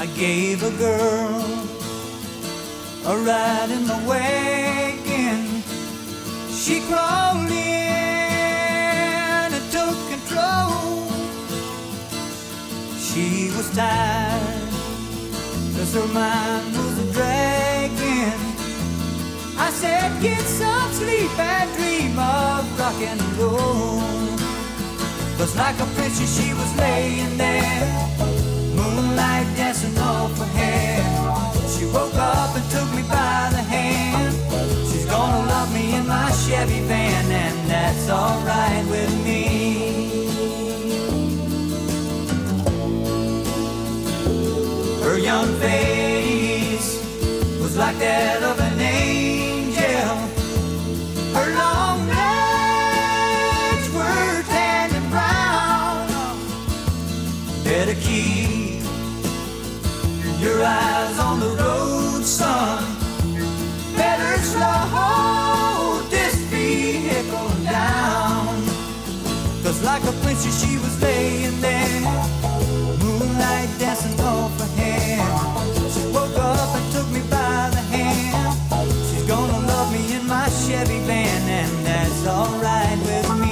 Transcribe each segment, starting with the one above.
gave a girl a ride in the wagon. She crawled in and took control. She was tired, 'cause her mind was a dragging. I said, get some sleep and dream of rock and roll. 'Cause like a princess she was laying there, moonlight dancing off her hair. She woke up and took me by the hand. She's gonna love me in my Chevy van, and that's alright with me. Her young face was like that of an angel. Her long legs were tan and brown. Better keep your eyes on the road, son. Better slow this vehicle down. 'Cause like a princess she was laying there, moonlight dancing off her hair. She woke up and took me by the hand. She's gonna love me in my Chevy van, and that's alright with me.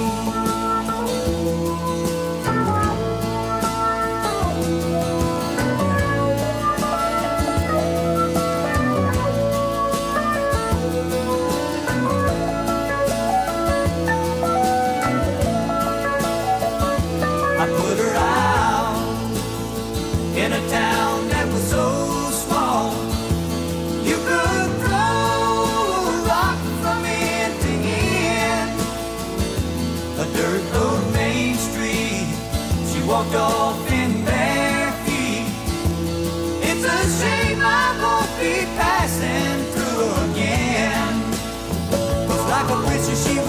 I put her out in a town that was so small. You could throw a rock from end to end. A dirt road main street, she walked off in bare feet. It's a shame I won't be passing through again. 'Cause like a princess she